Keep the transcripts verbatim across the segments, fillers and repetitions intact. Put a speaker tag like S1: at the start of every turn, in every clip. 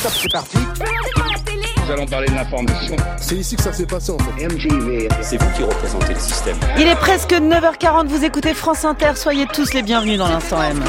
S1: stop, c'est parti.
S2: Nous allons parler de l'information.
S1: C'est ici que ça s'est passé en fait.
S2: M T V.
S3: C'est vous qui représentez le système.
S4: Il est presque neuf heures quarante, vous écoutez France Inter, soyez tous les bienvenus dans l'Instant M.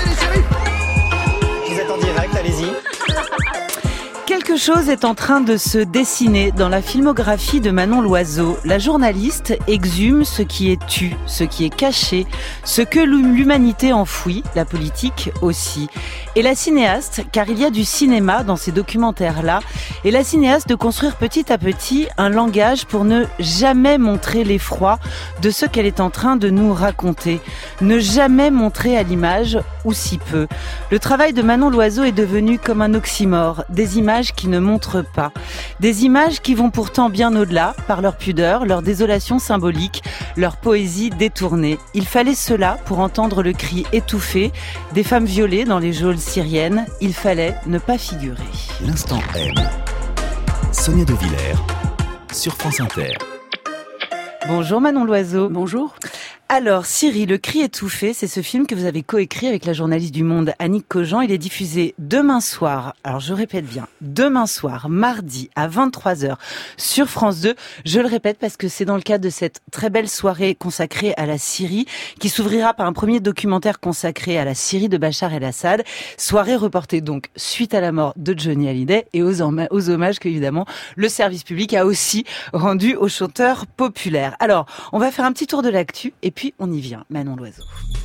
S3: Vous êtes en direct, allez-y.
S4: Quelque chose est en train de se dessiner dans la filmographie de Manon Loiseau. La journaliste exhume ce qui est tu, ce qui est caché, ce que l'humanité enfouit, la politique aussi. Et la cinéaste, car il y a du cinéma dans ces documentaires-là, et la cinéaste de construire petit à petit un langage pour ne jamais montrer l'effroi de ce qu'elle est en train de nous raconter. Ne jamais montrer à l'image, ou si peu. Le travail de Manon Loiseau est devenu comme un oxymore, des images qui ne montrent pas. Des images qui vont pourtant bien au-delà, par leur pudeur, leur désolation symbolique, leur poésie détournée. Il fallait cela pour entendre le cri étouffé des femmes violées dans les geôles syriennes. Il fallait ne pas figurer.
S5: L'Instant M. Sonia De Villers sur France Inter.
S4: Bonjour Manon Loiseau.
S6: Bonjour.
S4: Alors, Syrie, le cri étouffé, c'est ce film que vous avez coécrit avec la journaliste du Monde, Annick Cogent. Il est diffusé demain soir, alors je répète bien, demain soir, mardi à vingt-trois heures sur France deux. Je le répète parce que c'est dans le cadre de cette très belle soirée consacrée à la Syrie, qui s'ouvrira par un premier documentaire consacré à la Syrie de Bachar el-Assad. Soirée reportée donc suite à la mort de Johnny Hallyday et aux, homm- aux hommages qu'évidemment le service public a aussi rendu aux chanteurs populaires. Alors, on va faire un petit tour de l'actu et puis on y vient, Manon Loiseau.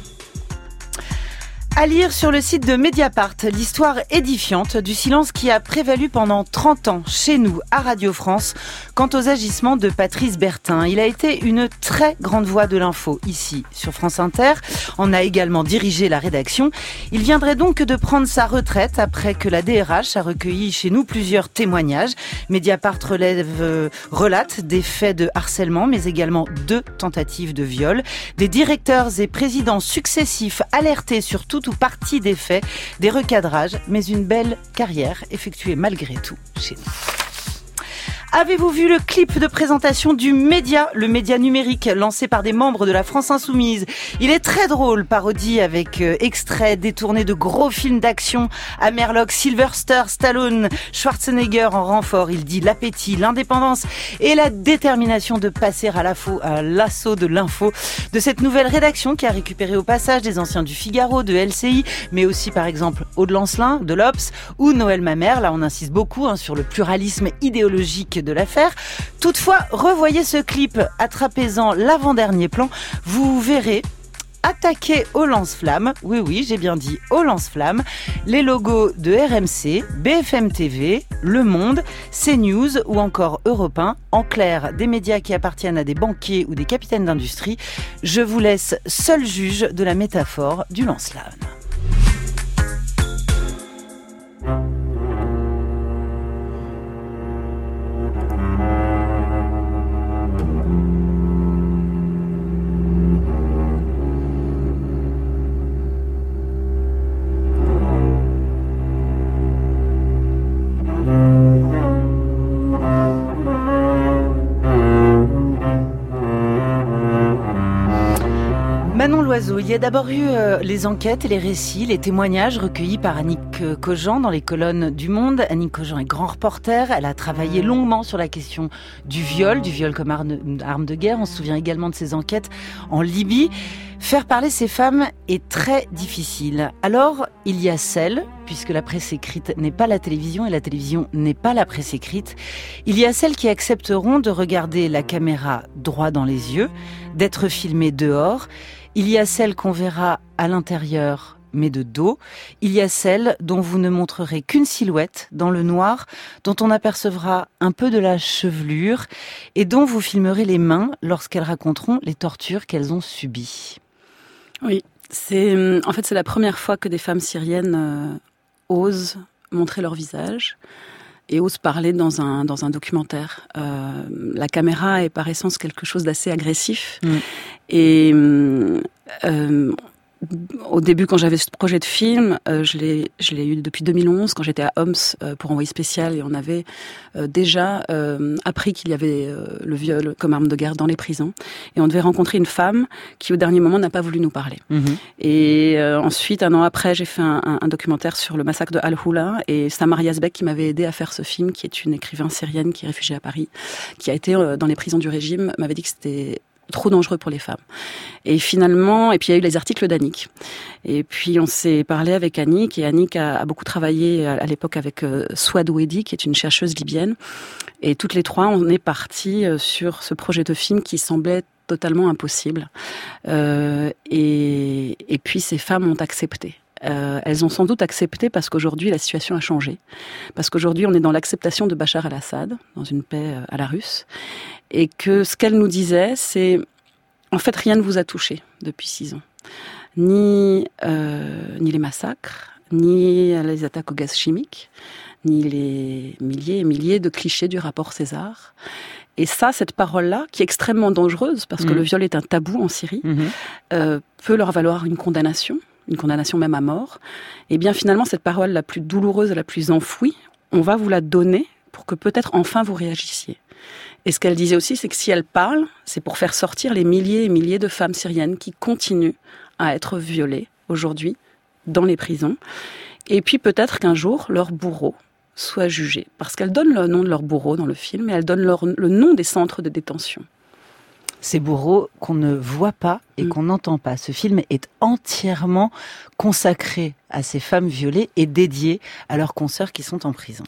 S4: À lire sur le site de Mediapart, l'histoire édifiante du silence qui a prévalu pendant trente ans chez nous, à Radio France, quant aux agissements de Patrice Bertin. Il a été une très grande voix de l'info ici, sur France Inter, en a également dirigé la rédaction. Il viendrait donc de prendre sa retraite après que la D R H a recueilli chez nous plusieurs témoignages. Mediapart relève, euh, relate des faits de harcèlement, mais également deux tentatives de viol. Des directeurs et présidents successifs alertés sur tout ou partie des faits, des recadrages, mais une belle carrière effectuée malgré tout chez nous. Avez-vous vu le clip de présentation du Média, le média numérique lancé par des membres de la France Insoumise? Il est très drôle, parodie avec euh, extraits détournés de gros films d'action. Amerloc, Sylvester Stallone, Schwarzenegger en renfort. Il dit l'appétit, l'indépendance et la détermination de passer à, la faux, à l'assaut de l'info de cette nouvelle rédaction qui a récupéré au passage des anciens du Figaro, de L C I, mais aussi par exemple Aude Lancelin, de l'Obs ou Noël Mamère. Là, on insiste beaucoup hein, sur le pluralisme idéologique de l'affaire. Toutefois, revoyez ce clip attrapez-en l'avant-dernier plan, vous verrez attaquer au lance-flamme, oui oui j'ai bien dit au lance-flamme, les logos de R M C, B F M T V, Le Monde, CNews ou encore Europe un, en clair des médias qui appartiennent à des banquiers ou des capitaines d'industrie. Je vous laisse seul juge de la métaphore du lance-flamme. Manon Loiseau, il y a d'abord eu euh, les enquêtes et les récits, les témoignages recueillis par Annick Cogent dans les colonnes du Monde. Annick Cogent est grand reporter, elle a travaillé longuement sur la question du viol, du viol comme arme, arme de guerre. On se souvient également de ses enquêtes en Libye. Faire parler ces femmes est très difficile. Alors, il y a celles, puisque la presse écrite n'est pas la télévision et la télévision n'est pas la presse écrite, il y a celles qui accepteront de regarder la caméra droit dans les yeux, d'être filmées dehors. Il y a celles qu'on verra à l'intérieur, mais de dos. Il y a celles dont vous ne montrerez qu'une silhouette dans le noir, dont on apercevra un peu de la chevelure et dont vous filmerez les mains lorsqu'elles raconteront les tortures qu'elles ont subies.
S6: Oui, c'est en fait c'est la première fois que des femmes syriennes euh, osent montrer leur visage et osent parler dans un dans un documentaire. Euh, la caméra est par essence quelque chose d'assez agressif. Mmh. Et euh, au début, quand j'avais ce projet de film, euh, je l'ai, je l'ai eu depuis deux mille onze, quand j'étais à Homs euh, pour Envoyé spécial, et on avait euh, déjà euh, appris qu'il y avait euh, le viol comme arme de guerre dans les prisons. Et on devait rencontrer une femme qui, au dernier moment, n'a pas voulu nous parler. Mmh. Et euh, ensuite, un an après, j'ai fait un, un, un documentaire sur le massacre de Al-Houla, et Samar Yazbek, qui m'avait aidé à faire ce film, qui est une écrivain syrienne qui est réfugiée à Paris, qui a été euh, dans les prisons du régime, m'avait dit que c'était trop dangereux pour les femmes. Et finalement, et puis il y a eu les articles d'Annick. Et puis on s'est parlé avec Annick, et Annick a, a beaucoup travaillé à, à l'époque avec euh, Souad Ouedi, qui est une chercheuse libyenne. Et toutes les trois, on est partis euh, sur ce projet de film qui semblait totalement impossible. Euh, et, et puis ces femmes ont accepté. Euh, elles ont sans doute accepté parce qu'aujourd'hui la situation a changé. Parce qu'aujourd'hui on est dans l'acceptation de Bachar el-Assad, dans une paix à la russe. Et que ce qu'elle nous disait, c'est en fait rien ne vous a touché depuis six ans. Ni, euh, ni les massacres, ni les attaques au gaz chimique, ni les milliers et milliers de clichés du rapport César. Et ça, cette parole-là, qui est extrêmement dangereuse, parce que mmh. le viol est un tabou en Syrie, mmh. euh, peut leur valoir une condamnation, une condamnation même à mort. Et bien finalement, cette parole la plus douloureuse, la plus enfouie, on va vous la donner pour que peut-être enfin vous réagissiez. Et ce qu'elle disait aussi, c'est que si elle parle, c'est pour faire sortir les milliers et milliers de femmes syriennes qui continuent à être violées aujourd'hui dans les prisons. Et puis peut-être qu'un jour, leur bourreau soit jugé. Parce qu'elle donne le nom de leur bourreau dans le film, et elle donne leur, le nom des centres de détention.
S4: Ces bourreaux qu'on ne voit pas et mmh. qu'on n'entend pas. Ce film est entièrement consacré à ces femmes violées et dédié à leurs consoeurs qui sont en prison.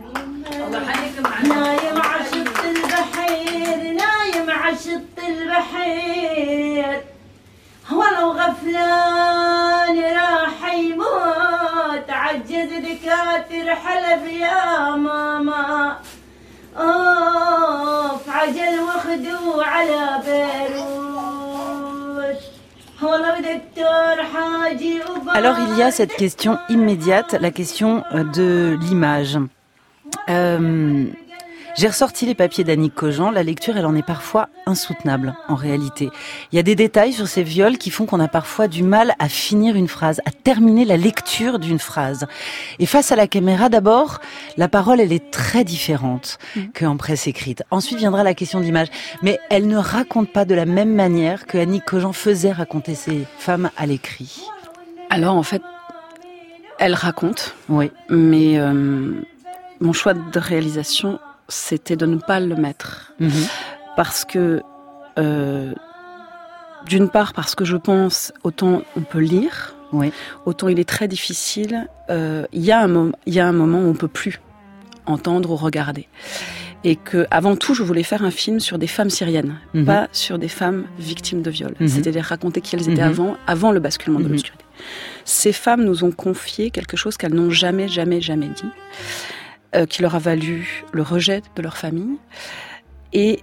S4: Alors il y a cette question immédiate, la question de l'image. Euh, j'ai ressorti les papiers d'Annick Cogent, la lecture elle en est parfois insoutenable en réalité. Il y a des détails sur ces viols qui font qu'on a parfois du mal à finir une phrase, à terminer la lecture d'une phrase. Et face à la caméra d'abord, la parole elle est très différente mmh. qu'en presse écrite. Ensuite viendra la question d'image, mais elle ne raconte pas de la même manière que Annick Cogent faisait raconter ces femmes à l'écrit.
S6: Alors en fait, elle raconte,
S4: oui.
S6: mais euh, mon choix de réalisation, c'était de ne pas le mettre. Mmh. Parce que, euh, d'une part, parce que je pense, autant on peut lire, oui. autant il est très difficile, euh, il y a un moment, il y a un moment où on ne peut plus entendre ou regarder. Et que, avant tout, je voulais faire un film sur des femmes syriennes, mmh. pas sur des femmes victimes de viol. Mmh. C'est-à-dire raconter qui elles étaient mmh. avant, avant le basculement mmh. de l'obscurité. Ces femmes nous ont confié quelque chose qu'elles n'ont jamais, jamais, jamais dit. Euh, qui leur a valu le rejet de leur famille. Et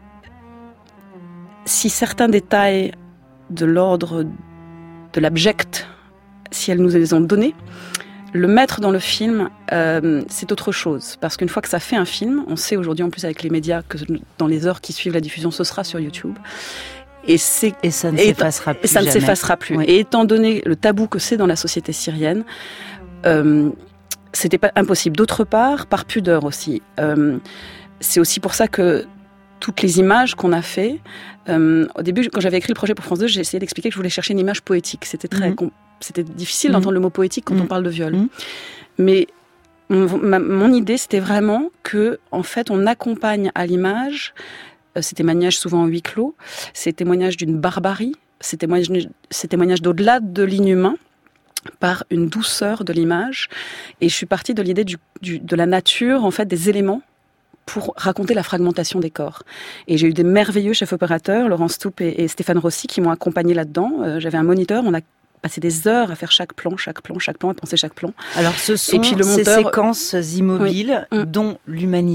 S6: si certains détails de l'ordre de l'abject, si elles nous les ont donnés, le mettre dans le film, euh, c'est autre chose. Parce qu'une fois que ça fait un film, on sait aujourd'hui en plus avec les médias que dans les heures qui suivent la diffusion, ce sera sur YouTube. Et, c'est,
S4: et ça ne s'effacera plus.
S6: Et ça
S4: jamais.
S6: ne s'effacera plus. Oui. Et étant donné le tabou que c'est dans la société syrienne, euh, c'était pas impossible. D'autre part, par pudeur aussi. Euh, c'est aussi pour ça que toutes les images qu'on a fait, euh, au début, quand j'avais écrit le projet pour France deux, j'ai essayé d'expliquer que je voulais chercher une image poétique. C'était très, mmh. com- c'était difficile mmh. d'entendre le mot poétique quand mmh. on parle de viol. Mmh. Mais mon, ma, mon idée, c'était vraiment que, en fait, on accompagne à l'image euh, ces témoignages souvent en huis clos, ces témoignages d'une barbarie, ces témoignages, ces témoignages d'au-delà de l'inhumain, par une douceur de l'image. Et je suis partie de l'idée du, du, de la nature, en fait, des éléments pour raconter la fragmentation des corps. Et j'ai eu des merveilleux chefs opérateurs, Laurent Stoup et, et Stéphane Rossi, qui m'ont accompagnée là-dedans. Euh, j'avais un moniteur, on a passé des heures à faire chaque plan, chaque plan, chaque plan, à penser chaque plan.
S4: Alors ce sont et puis le monteur, ces séquences immobiles oui. dont l'humanité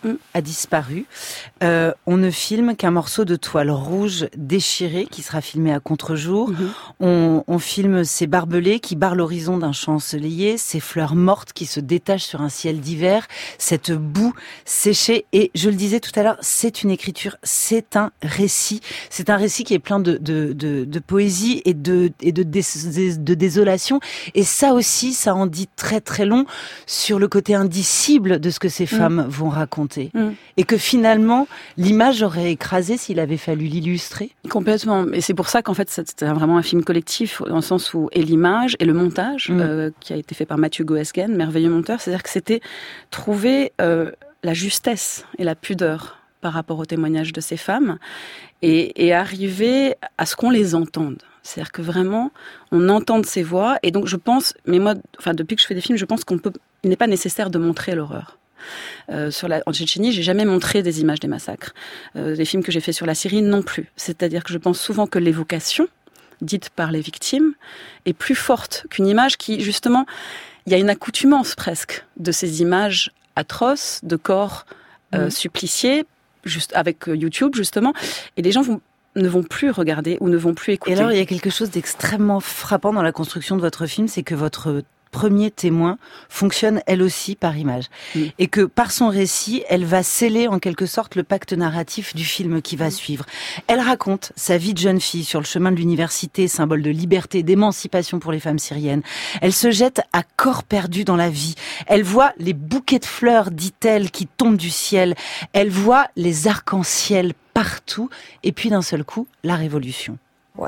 S4: mmh. a disparu. Euh, on ne filme qu'un morceau de toile rouge déchiré qui sera filmé à contre-jour. Mmh. On, on filme ces barbelés qui barrent l'horizon d'un champ ensoleillé, ces fleurs mortes qui se détachent sur un ciel d'hiver, cette boue séchée. Et je le disais tout à l'heure, c'est une écriture, c'est un récit. C'est un récit qui est plein de, de, de, de poésie et de, et de, dés, de désolation. Et ça aussi, ça en dit très très long sur le côté indicible de ce que ces femmes mmh. vont raconter. Mmh. Et que finalement, l'image aurait écrasé s'il avait fallu l'illustrer.
S6: Complètement. Et c'est pour ça qu'en fait, c'était vraiment un film collectif, dans le sens où, et l'image, et le montage, mmh. euh, qui a été fait par Mathieu Goesgen, merveilleux monteur, c'est-à-dire que c'était trouver euh, la justesse et la pudeur par rapport au témoignage de ces femmes, et, et arriver à ce qu'on les entende. C'est-à-dire que vraiment, on entend ces voix, et donc je pense, mais moi, enfin depuis que je fais des films, je pense qu'on peut, il n'est pas nécessaire de montrer l'horreur. Euh, sur la, en Tchétchénie, j'ai jamais montré des images des massacres. Euh, les films que j'ai faits sur la Syrie, non plus. C'est-à-dire que je pense souvent que l'évocation dite par les victimes est plus forte qu'une image qui, justement, il y a une accoutumance presque de ces images atroces de corps euh, mmh. suppliciés, juste avec YouTube justement, et les gens vont ne vont plus regarder ou ne vont plus écouter.
S4: Et alors, il y a quelque chose d'extrêmement frappant dans la construction de votre film, c'est que votre premier témoin fonctionne elle aussi par image. Mmh. Et que par son récit, elle va sceller en quelque sorte le pacte narratif du film qui va mmh. suivre. Elle raconte sa vie de jeune fille sur le chemin de l'université, symbole de liberté, d'émancipation pour les femmes syriennes. Elle se jette à corps perdu dans la vie. Elle voit les bouquets de fleurs, dit-elle, qui tombent du ciel. Elle voit les arcs-en-ciel partout. Et puis d'un seul coup, la révolution.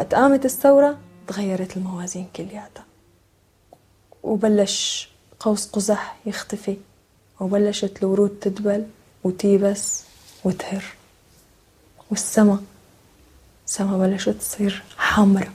S7: وبلش قوس قزح يختفي وبلشت الورود تدبل وتيبس وتهر والسما السما بلشت تصير حمرا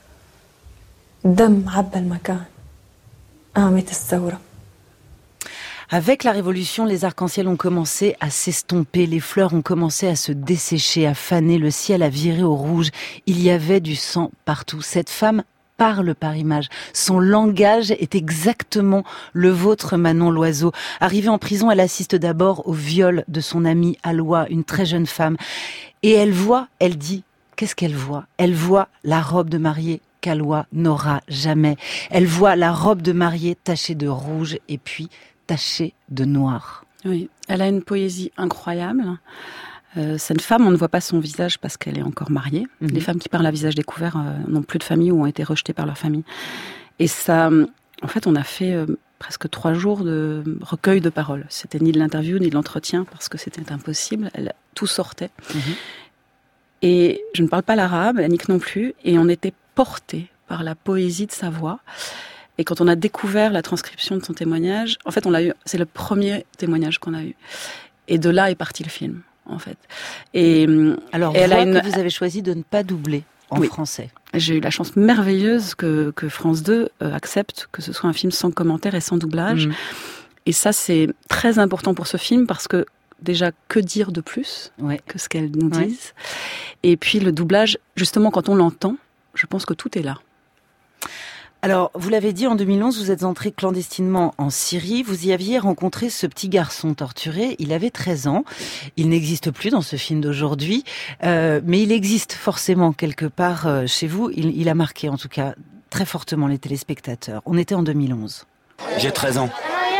S7: الدم عبى المكان قامت الثورة.
S4: Avec la Révolution, les arcs-en-ciel ont commencé à s'estomper, les fleurs ont commencé à se dessécher, à faner, le ciel a viré au rouge. Il y avait du sang partout. Cette femme parle par image. Son langage est exactement le vôtre, Manon Loiseau. Arrivée en prison, elle assiste d'abord au viol de son amie Aloua, une très jeune femme. Et elle voit, elle dit, qu'est-ce qu'elle voit ? Elle voit la robe de mariée qu'Aloua n'aura jamais. Elle voit la robe de mariée tachée de rouge et puis tachée de noir.
S6: Oui, elle a une poésie incroyable. Euh, cette femme, on ne voit pas son visage parce qu'elle est encore mariée. Mmh. Les femmes qui parlent à visage découvert euh, n'ont plus de famille ou ont été rejetées par leur famille. Et ça, en fait, on a fait euh, presque trois jours de recueil de paroles. C'était ni de l'interview ni de l'entretien parce que c'était impossible. Elle, tout sortait. Mmh. Et je ne parle pas l'arabe, Annick non plus. Et on était portés par la poésie de sa voix. Et quand on a découvert la transcription de son témoignage, en fait, on l'a eu. C'est le premier témoignage qu'on a eu. Et de là est parti le film. En fait. Et
S4: alors,
S6: et elle a une...
S4: que vous avez choisi de ne pas doubler en oui. français.
S6: J'ai eu la chance merveilleuse que, que France deux euh, accepte que ce soit un film sans commentaire et sans doublage. Mmh. Et ça, c'est très important pour ce film parce que déjà, que dire de plus ouais. que ce qu'elles nous disent ouais. Et puis le doublage, justement, quand on l'entend, je pense que tout est là.
S4: Alors, vous l'avez dit, en deux mille onze, vous êtes entré clandestinement en Syrie. Vous y aviez rencontré ce petit garçon torturé. Il avait treize ans. Il n'existe plus dans ce film d'aujourd'hui. Euh, mais il existe forcément quelque part euh, chez vous. Il, il a marqué, en tout cas, très fortement les téléspectateurs. On était en deux mille onze.
S5: J'ai treize ans.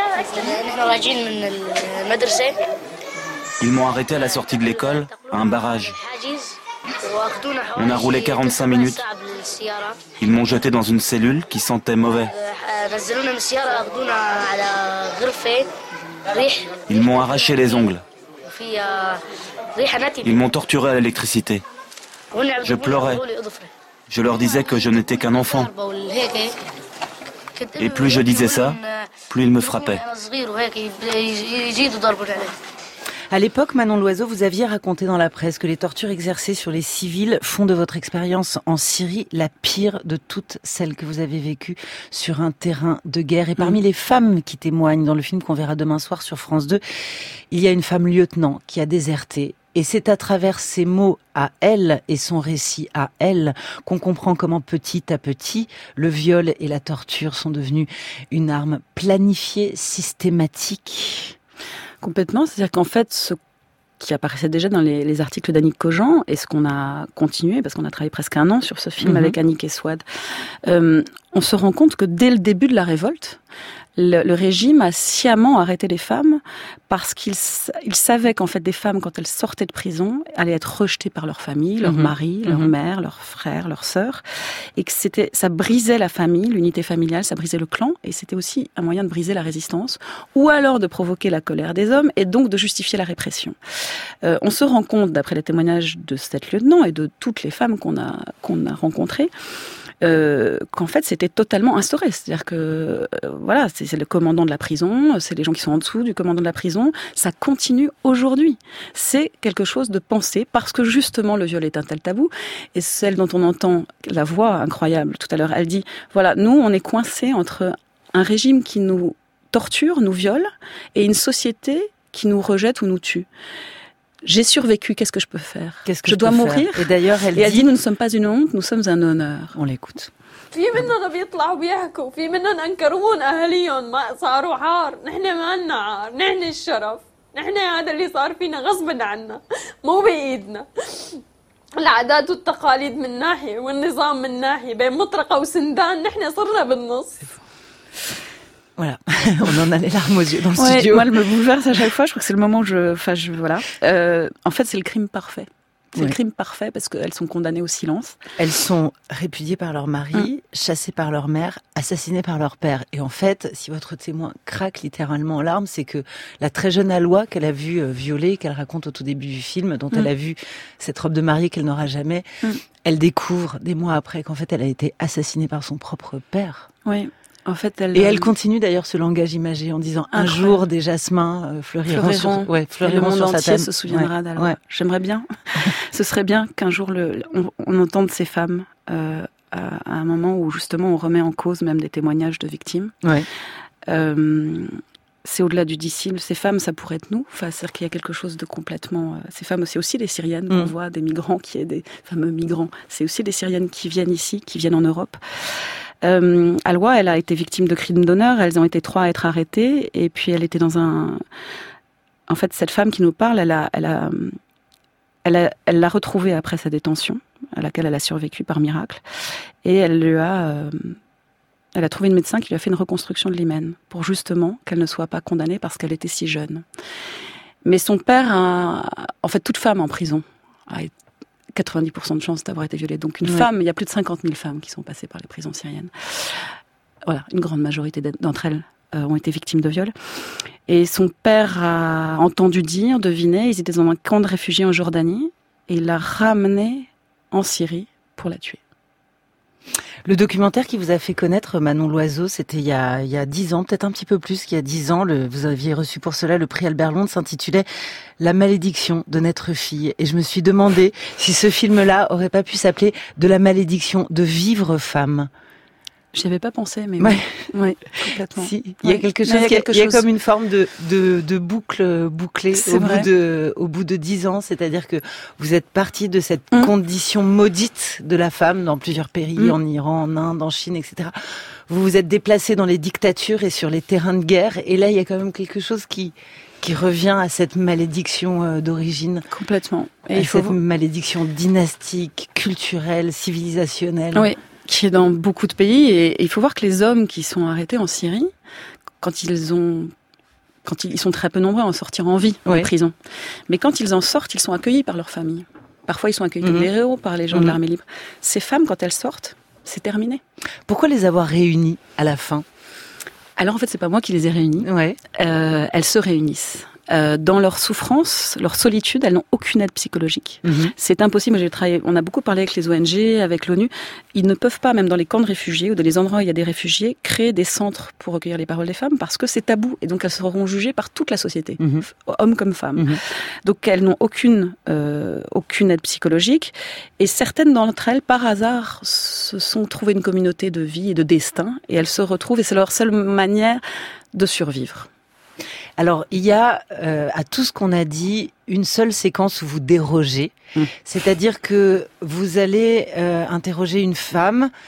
S5: Ils m'ont arrêté à la sortie de l'école, à un barrage. On a roulé quarante-cinq minutes. Ils m'ont jeté dans une cellule qui sentait mauvais. Ils m'ont arraché les ongles. Ils m'ont torturé à l'électricité. Je pleurais. Je leur disais que je n'étais qu'un enfant. Et plus je disais ça, plus ils me frappaient.
S4: À l'époque, Manon Loiseau, vous aviez raconté dans la presse que les tortures exercées sur les civils font de votre expérience en Syrie la pire de toutes celles que vous avez vécues sur un terrain de guerre. Et parmi mmh. les femmes qui témoignent dans le film qu'on verra demain soir sur France deux, il y a une femme lieutenant qui a déserté. Et c'est à travers ses mots à elle et son récit à elle qu'on comprend comment petit à petit, le viol et la torture sont devenus une arme planifiée, systématique.
S6: Complètement, c'est-à-dire qu'en fait, ce qui apparaissait déjà dans les, les articles d'Annick Cogent, et ce qu'on a continué, parce qu'on a travaillé presque un an sur ce film mmh. avec Annick et Swad, euh, on se rend compte que dès le début de la révolte, le, le régime a sciemment arrêté les femmes parce qu'il il savait qu'en fait des femmes, quand elles sortaient de prison, allaient être rejetées par leur famille, leur mmh. mari, leur mmh. mère, leurs frères, leurs sœurs, et que c'était, ça brisait la famille, l'unité familiale, ça brisait le clan, et c'était aussi un moyen de briser la résistance, ou alors de provoquer la colère des hommes, et donc de justifier la répression. Euh, on se rend compte, d'après les témoignages de cet lieutenant et de toutes les femmes qu'on a, qu'on a rencontrées, Euh, qu'en fait c'était totalement instauré, c'est-à-dire que euh, voilà, c'est, c'est le commandant de la prison, c'est les gens qui sont en dessous du commandant de la prison, ça continue aujourd'hui. C'est quelque chose de pensé parce que justement le viol est un tel tabou, et celle dont on entend la voix incroyable tout à l'heure, elle dit voilà, nous on est coincés entre un régime qui nous torture, nous viole, et une société qui nous rejette ou nous tue. J'ai survécu, qu'est-ce que je peux faire? Qu'est-ce que je, je dois mourir?
S4: Et d'ailleurs, elle,
S6: et elle
S4: dit,
S6: dit, nous ne sommes pas une honte, nous sommes un honneur.
S4: On l'écoute.
S7: في مننا بيطلعوا بيحكوا في مننا انكرون اهاليهم ما صاروا عار نحن ما لنا عار نحن الشرف نحن هذا اللي صار فينا غصبا عنا مو بايدنا العادات والتقاليد من ناحيه والنظام من ناحيه بين مطرقه وسندان نحن صرنا بالنص.
S4: Voilà, on en a les larmes aux yeux dans le
S6: ouais,
S4: studio.
S6: Moi, elle me bouleverse à chaque fois. Je crois que c'est le moment où je, enfin, je voilà. Euh, en fait, c'est le crime parfait. C'est ouais. le crime parfait parce qu'elles sont condamnées au silence.
S4: Elles sont répudiées par leur mari, mmh. chassées par leur mère, assassinées par leur père. Et en fait, si votre témoin craque littéralement en larmes, c'est que la très jeune Aloua qu'elle a vue violer, qu'elle raconte au tout début du film, dont mmh. elle a vu cette robe de mariée qu'elle n'aura jamais, mmh. elle découvre des mois après qu'en fait elle a été assassinée par son propre père.
S6: Oui. En fait, elle,
S4: et elle continue d'ailleurs ce langage imagé en disant un incroyable. Jour des jasmins euh, fleuriront, fleuriront, sur, ouais, fleuriront
S6: le monde
S4: sur sa
S6: entier
S4: table.
S6: Se souviendra
S4: ouais.
S6: d'Aloua.
S4: Ouais.
S6: J'aimerais bien. Ce serait bien qu'un jour le, on, on entende ces femmes euh, à, à un moment où justement on remet en cause même des témoignages de victimes.
S4: Ouais.
S6: Euh, c'est au-delà du disciple. Ces femmes, ça pourrait être nous. Enfin, c'est-à-dire qu'il y a quelque chose de complètement. Euh, ces femmes, c'est aussi des Syriennes qu'on mmh. voit, des migrants qui est des fameux migrants. C'est aussi des Syriennes qui viennent ici, qui viennent en Europe. Euh, Aloua, elle a été victime de crimes d'honneur. Elles ont été trois à être arrêtées. Et puis, elle était dans un... En fait, cette femme qui nous parle, elle a, elle a, elle a, elle l'a retrouvée après sa détention, à laquelle elle a survécu par miracle. Et elle lui a... Euh, elle a trouvé une médecin qui lui a fait une reconstruction de l'hymen pour justement qu'elle ne soit pas condamnée parce qu'elle était si jeune. Mais son père a... En fait, toute femme en prison a été quatre-vingt-dix pour cent de chances d'avoir été violée. Donc une ouais. femme, il y a plus de cinquante mille femmes qui sont passées par les prisons syriennes. Voilà, une grande majorité d'entre elles euh, ont été victimes de viol. Et son père a entendu dire, deviné, ils étaient dans un camp de réfugiés en Jordanie, et il l'a ramenée en Syrie pour la tuer.
S4: Le documentaire qui vous a fait connaître Manon Loiseau, c'était il y a, il y a dix ans, peut-être un petit peu plus qu'il y a dix ans. Le, vous aviez reçu pour cela le prix Albert Londres, s'intitulait « La malédiction de naître fille ». Et je me suis demandé si ce film-là aurait pas pu s'appeler « De la malédiction de vivre femme ».
S6: J'y avais pas pensé, mais
S4: ouais.
S6: oui, ouais, complètement.
S4: Si, il y a quelque chose, il y a, quelque il y a chose... comme une forme de de, de boucle bouclée
S6: C'est
S4: au
S6: vrai.
S4: bout de au bout de dix ans, c'est-à-dire que vous êtes parti de cette mmh. condition maudite de la femme dans plusieurs pays, mmh. en Iran, en Inde, en Chine, et cetera. Vous vous êtes déplacé dans les dictatures et sur les terrains de guerre, et là il y a quand même quelque chose qui qui revient à cette malédiction d'origine.
S6: Complètement.
S4: Et il faut cette vous... malédiction dynastique, culturelle, civilisationnelle.
S6: Oui. Qui est dans beaucoup de pays, et il faut voir que les hommes qui sont arrêtés en Syrie, quand ils ont, quand ils, ils sont très peu nombreux à en sortir en vie oui. de prison, mais quand ils en sortent, ils sont accueillis par leur famille. Parfois, ils sont accueillis mmh. comme des héros par les gens mmh. de l'armée libre. Ces femmes, quand elles sortent, c'est terminé.
S4: Pourquoi les avoir réunies à la fin ?
S6: Alors en fait, c'est pas moi qui les ai réunies.
S4: Ouais.
S6: Euh, elles se réunissent. Euh, dans leur souffrance, leur solitude, elles n'ont aucune aide psychologique. Mmh. C'est impossible. J'ai travaillé, on a beaucoup parlé avec les O N G, avec l'ONU. Ils ne peuvent pas, même dans les camps de réfugiés ou dans les endroits où il y a des réfugiés, créer des centres pour recueillir les paroles des femmes parce que c'est tabou. Et donc elles seront jugées par toute la société, mmh. hommes comme femmes. Mmh. Donc elles n'ont aucune, euh, aucune aide psychologique. Et certaines d'entre elles, par hasard, se sont trouvées une communauté de vie et de destin. Et elles se retrouvent et c'est leur seule manière de survivre.
S4: Alors, il y a, euh, à tout ce qu'on a dit, une seule séquence où vous dérogez. Mmh. C'est-à-dire que vous allez euh, interroger une femme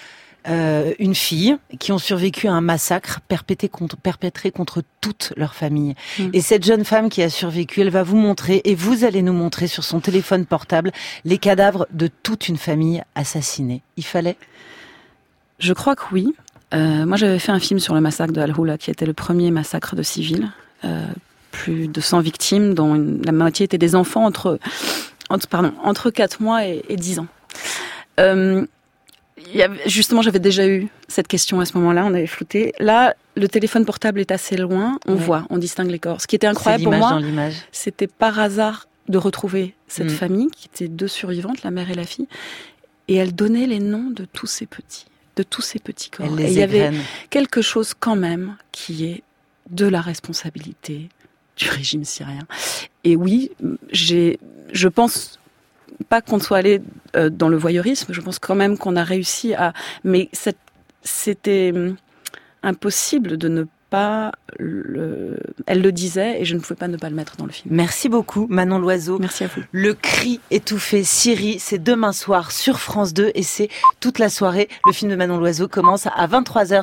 S4: euh, une fille qui ont survécu à un massacre perpétré contre, perpétré contre toute leur famille. Mmh. Et cette jeune femme qui a survécu, elle va vous montrer, et vous allez nous montrer sur son téléphone portable, les cadavres de toute une famille assassinée. Il fallait ?
S6: Je crois que oui. Euh, moi, j'avais fait un film sur le massacre de Al-Hula, qui était le premier massacre de civils. Euh, plus de cent victimes, dont une, la moitié étaient des enfants entre, entre, pardon, entre quatre mois et, et dix ans. Euh, il y avait, justement, j'avais déjà eu cette question à ce moment-là, on avait flouté. Là, le téléphone portable est assez loin, on ouais. voit, on distingue les corps. Ce qui était incroyable pour moi, dans l'image. C'était par hasard de retrouver cette mmh. famille, qui était deux survivantes, la mère et la fille, et elle donnait les noms de tous ces petits, de tous ces petits corps.
S4: Elle les
S6: et il y avait
S4: égrène.
S6: Quelque chose quand même qui est de la responsabilité du régime syrien. Et oui, j'ai, je pense pas qu'on soit allé euh, dans le voyeurisme, je pense quand même qu'on a réussi à... Mais cette, c'était impossible de ne pas... Le... Elle le disait et je ne pouvais pas ne pas le mettre dans le film.
S4: Merci beaucoup Manon Loiseau.
S6: Merci à vous.
S4: Le cri étouffé, Syrie, c'est demain soir sur France deux et c'est toute la soirée. Le film de Manon Loiseau commence à vingt-trois heures.